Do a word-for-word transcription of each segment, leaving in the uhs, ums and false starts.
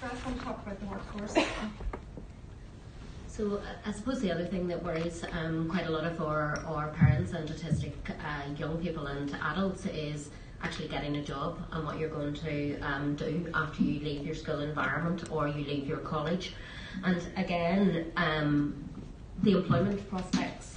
Tress want to talk about the workforce? So uh, I suppose the other thing that worries um, quite a lot of our, our parents and autistic uh, young people and adults is actually getting a job and what you're going to um, do after you leave your school environment or you leave your college. And again, um, the employment prospects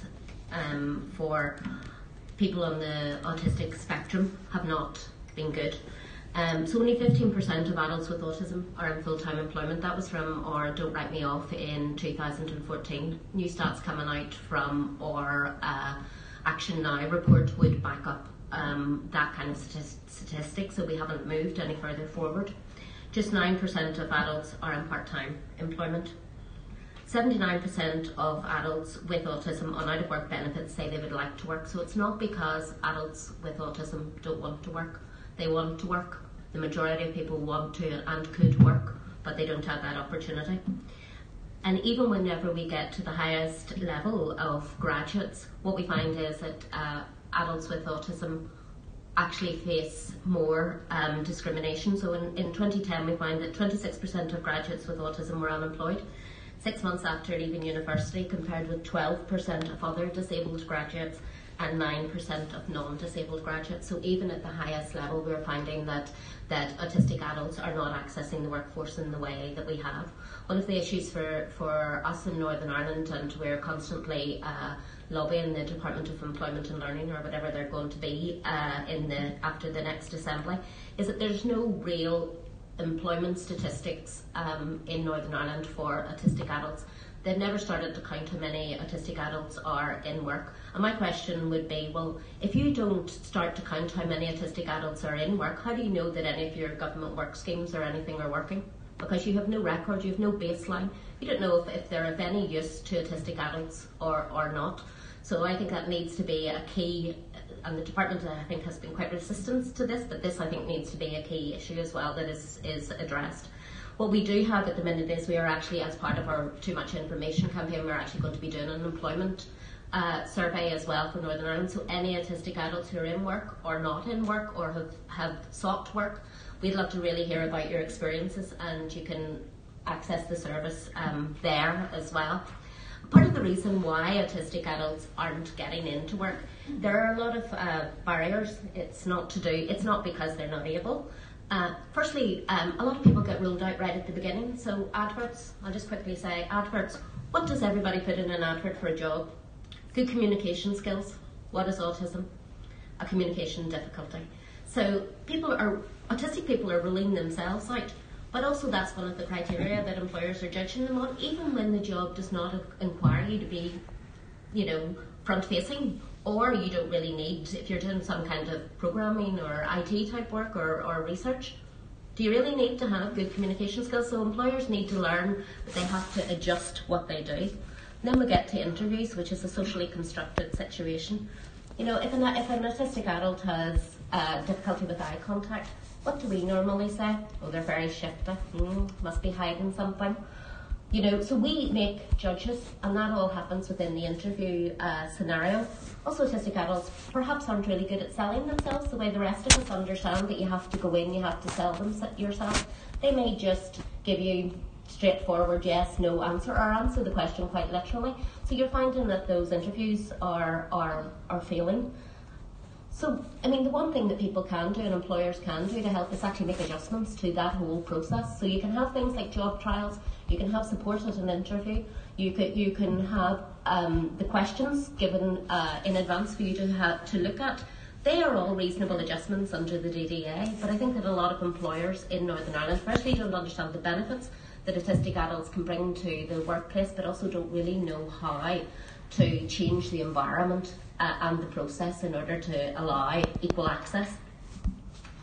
um, for people on the autistic spectrum have not been good. Um, so only fifteen percent of adults with autism are in full-time employment. That was from our Don't Write Me Off in two thousand fourteen. New stats coming out from our uh, Action Now report would back up um, that kind of statistic, so we haven't moved any further forward. Just nine percent of adults are in part-time employment. seventy-nine percent of adults with autism on out-of-work benefits say they would like to work, so it's not because adults with autism don't want to work. They want to work. The majority of people want to and could work, but they don't have that opportunity. And even whenever we get to the highest level of graduates, what we find is that uh, adults with autism actually face more um, discrimination. So in, in twenty ten we find that twenty-six percent of graduates with autism were unemployed six months after leaving university, compared with twelve percent of other disabled graduates and nine percent of non-disabled graduates. So even at the highest level, we're finding that, that autistic adults are not accessing the workforce in the way that we have. One of the issues for, for us in Northern Ireland, and we're constantly uh, lobbying the Department of Employment and Learning, or whatever they're going to be uh, in the after the next assembly, is that there's no real employment statistics um, in Northern Ireland for autistic adults. They've never started to count how many autistic adults are in work. And my question would be, well, if you don't start to count how many autistic adults are in work, how do you know that any of your government work schemes or anything are working? Because you have no record, you have no baseline. You don't know if, if they're of any use to autistic adults or, or not. So I think that needs to be a key, and the department I think has been quite resistant to this, but this I think needs to be a key issue as well that is, is addressed. What we do have at the minute is we are actually, as part of our Too Much Information campaign, we're actually going to be doing an employment uh, survey as well for Northern Ireland. So any autistic adults who are in work or not in work or have, have sought work, we'd love to really hear about your experiences, and you can access the service um, there as well. Part of the reason why autistic adults aren't getting into work, there are a lot of uh, barriers. It's not to do, it's not because they're not able. Uh, firstly, um, a lot of people get ruled out right at the beginning. So adverts, I'll just quickly say, adverts, what does everybody put in an advert for a job? Good communication skills. What is autism? A communication difficulty. So people are, autistic people are ruling themselves out, but also that's one of the criteria that employers are judging them on, even when the job does not inquire you to be, you know, front-facing, or you don't really need, if you're doing some kind of programming or I T type work or, or research, do you really need to have good communication skills? So employers need to learn that they have to adjust what they do. And then we get to interviews, which is a socially constructed situation. You know, if an, if an autistic adult has uh, difficulty with eye contact, what do we normally say? Oh, they're very shifty, mm, must be hiding something. You know, so we make judges, and that all happens within the interview uh, scenario. Also, autistic adults perhaps aren't really good at selling themselves the way the rest of us understand that you have to go in, you have to sell them yourself. They may just give you straightforward yes, no answer, or answer the question quite literally. So you're finding that those interviews are, are, are failing. So, I mean, the one thing that people can do and employers can do to help is actually make adjustments to that whole process. So you can have things like job trials, you can have support at an interview, you can, you can have um, the questions given uh, in advance for you to, have, to look at. They are all reasonable adjustments under the D D A, but I think that a lot of employers in Northern Ireland firstly don't understand the benefits that autistic adults can bring to the workplace, but also don't really know how to change the environment uh, and the process in order to allow equal access.